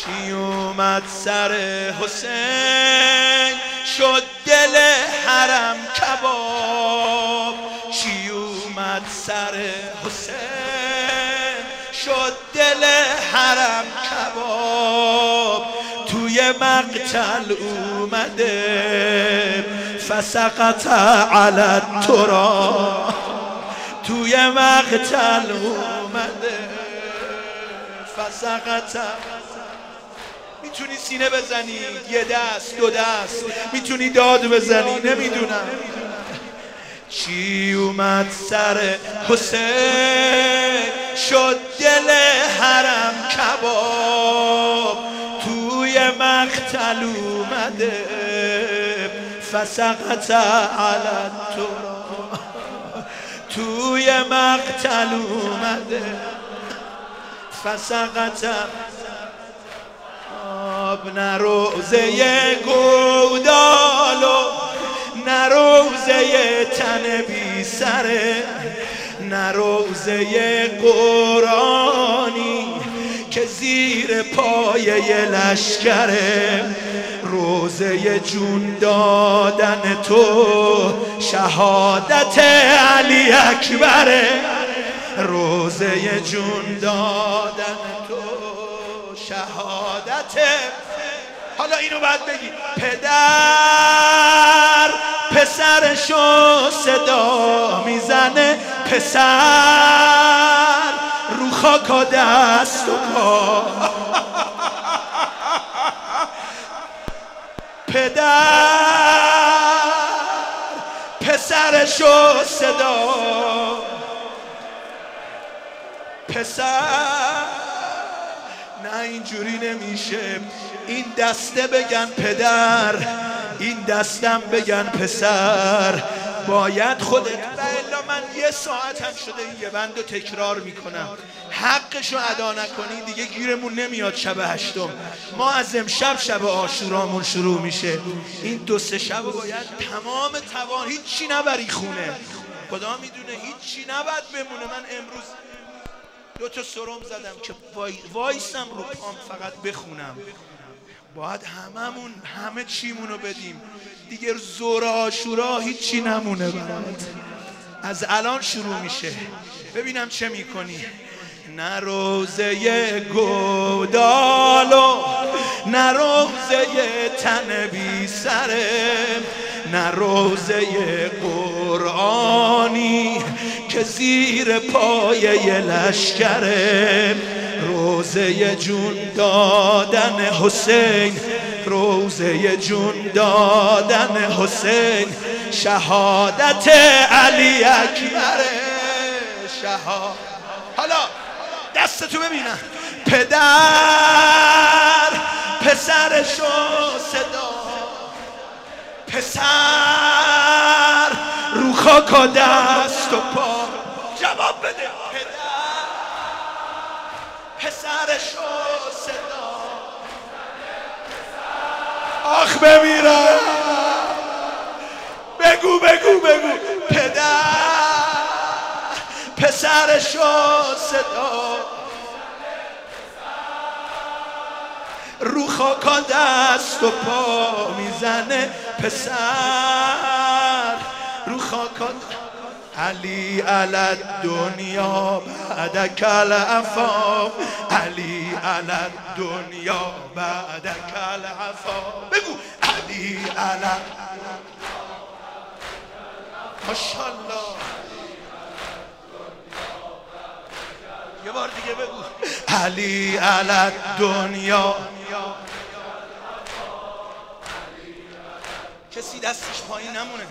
چی اومد سر حسین شد دل حرم کباب، چی اومد سر حسین شد دل حرم کباب، توی مقتل اومده فسقط علی التراب، توی مقتل اومده فسقط. میتونی سینه بزنی یه دست دو دست، میتونی داد بزنی، نمیدونم. چی اومد سر حسین شد دل حرم کباب، توی مقتل اومده فسقط علی التراب، توی مقتل اومده فسقط. نه روزه گودال و نه روزه تن بی سره، نه روزه قرآنی که زیر پایه لشکره، روزه جون دادن تو شهادت علی اکبره، روزه جون دادن تو شهادت. حالا اینو باید بگی. پدر پسرشو صدا میزنه، پسر رو خاک و دست و پا، پدر پسرشو صدا، پسر نه اینجوری نمیشه، این دسته بگن پدر، این دستم بگن پسر، باید خودت. و الا من یه ساعت هم شده این یه بندو تکرار میکنم، حقشو ادا نکنی دیگه گیرمون نمیاد. شب هشتم ما از امشب شب عاشورامون شروع میشه، این دو سه شب باید تمام توان هیچی نبری خونه، خدا میدونه هیچی نباید بمونه. من امروز دو تا سرم زدم که وایسم رو پام فقط بخونم. باید هممون همه چیمونو بدیم دیگه، زور عاشورا هیچی نمونه برات. از الان شروع میشه، ببینم چه میکنی. نه روزه گودال و نه روزه تن بی سره، نه روزه قرآنی که زیر پایه لشکره، روزه جون دادن حسین، روزه جون دادن حسین، شهادت علی اکبره، شهادت. حالا دستتو ببینم. پدر پسرشو صدا، پسر رو خاک و دست و پا، جواب بده. پدر پسرشو صدا، آخ بمیرم، بگو بگو بگو. پدر پسرشو صدا، رو خاک و دست و پا میزنه، پسر رو خاک و علی علی الدنیا بعدک العفا، علی علی الدنیا بعدک العفا، بگو علی علی. ماشاءالله، یه بار دیگه بگو علی علی الدنیا. کسی دستش پایین نمونه.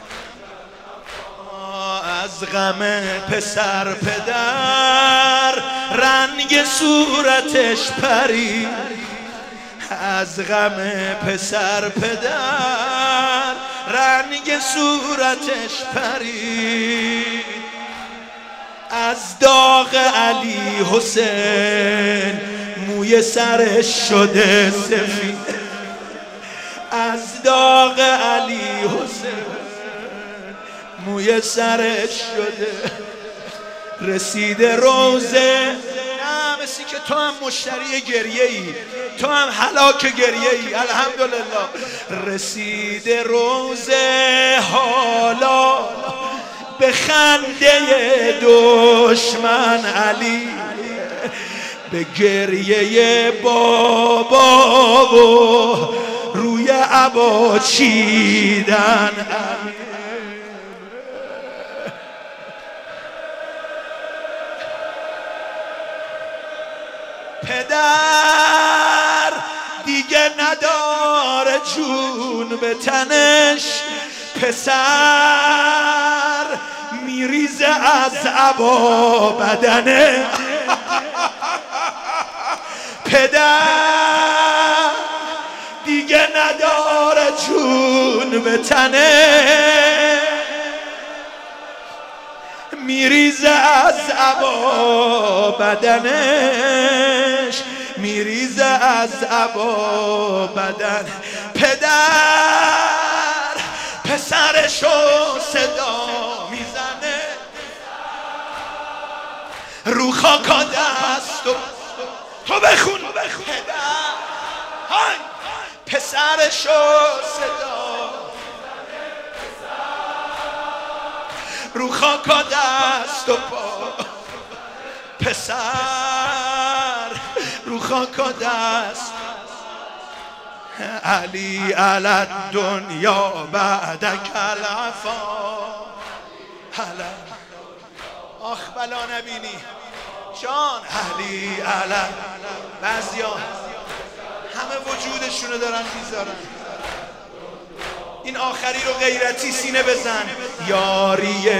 از غم پسر پدر رنگ صورتش پری، از غم پسر پدر رنگ صورتش پری، از داغ علی حسین موی سرش شده سفید، از داغ علی حسین موی سرش شده، رسیده روزه مثل که تو هم مشتری گریه ای، تو هم هلاک گریه ای. الحمدلله رسیده روزه حالا به خنده دشمن علی، به گریه بابا و روی عبا چیدن. پدر دیگه نداره جون به تنش، پسر میریزه از عبا بدنه. پدر دیگه نداره جون به تنه، میریزه از عبا بدنش، میریزه از عبا بدن. پدر پسرشو صدا میزنه، رو خاکا دست تو بخون. پدر پسرشو صدا رو خاکا دست و پا، پسر رو خاکا دست. علی علی دنیا بعدک العفا. آخ بلا نبینی جان. علی علی بعضیا همه وجودشونو دارن میذارن، این آخری رو غیرتی سینه بزن. یاری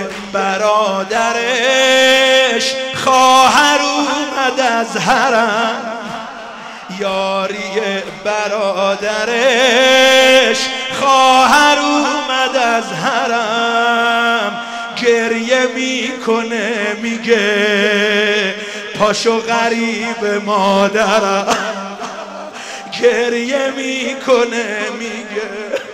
برادرش خواهر اومد از حرم، یاری برادرش خواهر اومد از حرم. گریه میکنه میگه پاشو غریب مادرم، گریه میکنه میگه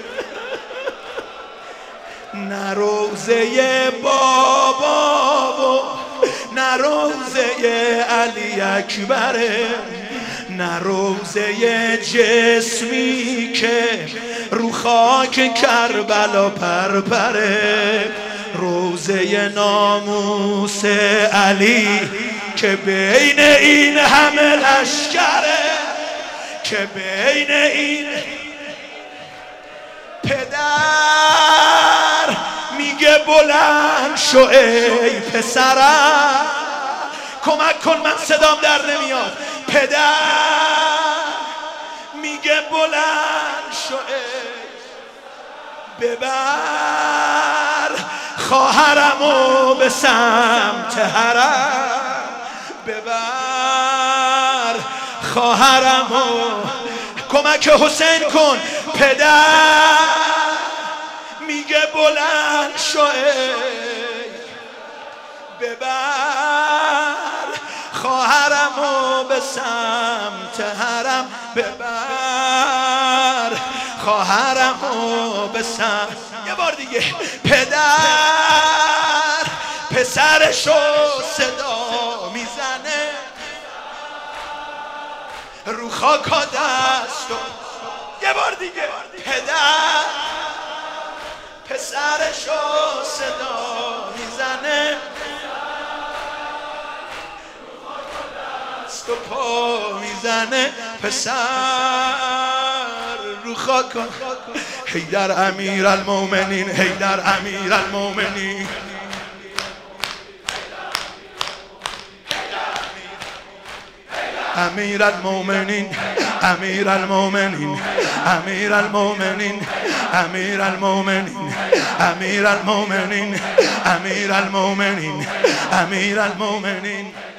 نه روزه بابا و نه روزه علی اکبره، نه روزه جسمی که رو خاک کربلا پرپره، روزه ناموس علی که بین این همه لشکره، که بین این. پدر میگه بلند شو ای پسرم، کمک کن من صدام در نمیاد. پدر میگه بلند شو ای، ببر خواهرمو به سمت حرم، ببر خواهرمو. کمک حسین کن. پدر میگه بلند شو ای، ببر خواهرمو به سمت حرم، ببر خواهرمو به سمت. یه بار دیگه. پدر پسرشو صدا میزنه، رو خاکا دست. یه بار دیگه. پدر پسرشو صدا میزنه، دست و پا میزنه. پسر رو خاکا. حیدر امیر المومنین، حیدر امیر المومنین، امیر المومنین، امیر المومنین، امیر المومنین، امیر المومنین، امیر المومنین، امیر المومنین، امیر المومنین.